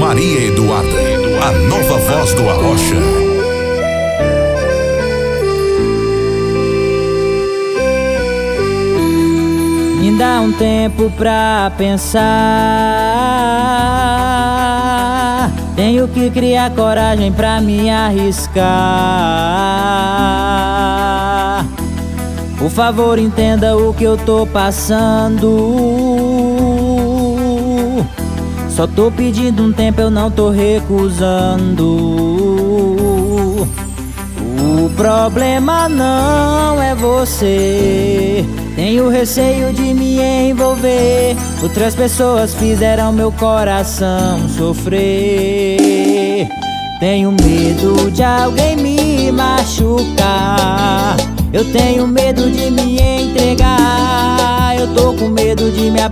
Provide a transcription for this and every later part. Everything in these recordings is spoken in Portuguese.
Maria Eduarda, a nova voz do Arrocha. Me dá um tempo pra pensar. Tenho que criar coragem pra me arriscar. Por favor, entenda o que eu tô passando. Só tô pedindo um tempo, eu não tô recusando. O problema não é você. Tenho receio de me envolver. Outras pessoas fizeram meu coração sofrer. Tenho medo de alguém me machucar. Eu tenho medo de me entregar. Eu tô com medo de me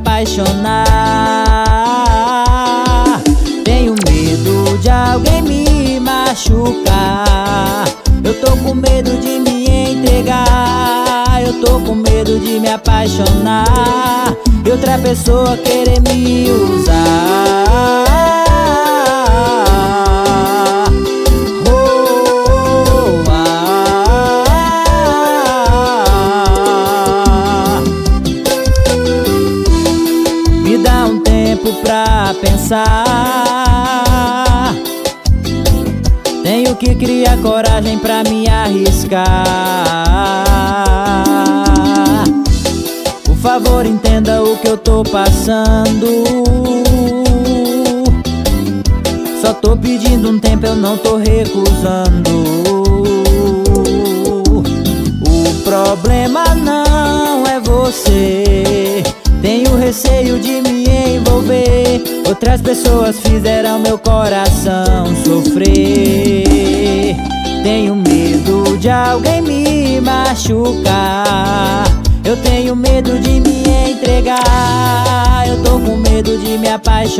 apaixonar. Tenho medo de alguém me machucar. Eu tô com medo de me entregar. Eu tô com medo de me apaixonar e outra pessoa querer me usar. Me dá um tempo pra pensar. Tenho que criar coragem pra me arriscar. Por favor, entenda o que eu tô passando. Só tô pedindo um tempo, eu não tô recusando. O problema não é você. Tenho receio de me envolver. Outras pessoas fizeram meu coração sofrer. Tenho medo de alguém me machucar. Eu tenho medo de me entregar. Eu tô com medo de me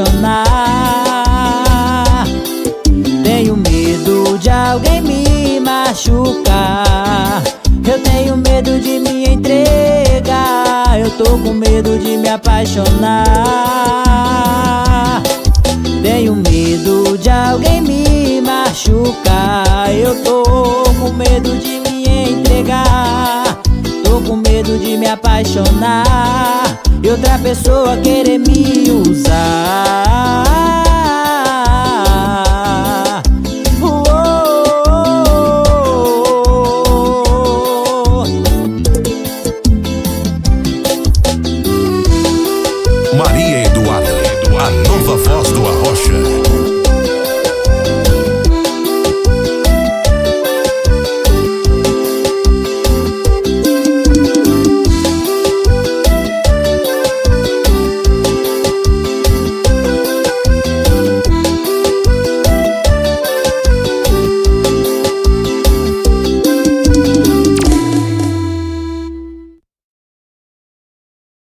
apaixonar. Tenho medo de alguém me machucar. Eu tenho medo de me entregar. Eu tô com medo de me apaixonar. Tenho medo de alguém me machucar. Eu tô com medo de me entregar. Tô com medo de me apaixonar e outra pessoa querer me usar. Maria Eduarda, a nova voz do Arrocha.